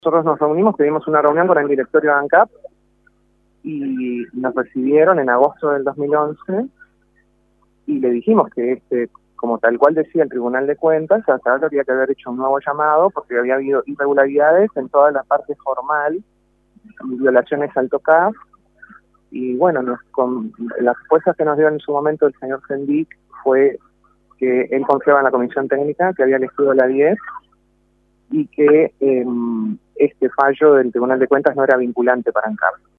Nosotros nos reunimos, tuvimos una reunión con el directorio de ANCAP y nos recibieron en agosto del 2011 y le dijimos que como tal cual decía el Tribunal de Cuentas, hasta ahora habría que haber hecho un nuevo llamado porque había habido irregularidades en toda la parte formal, violaciones al TOCAF, y bueno, con las respuestas que nos dio en su momento el señor Sendic fue que él confiaba en la comisión técnica, que había elegido la 10 y que este fallo del Tribunal de Cuentas no era vinculante para ANCAP.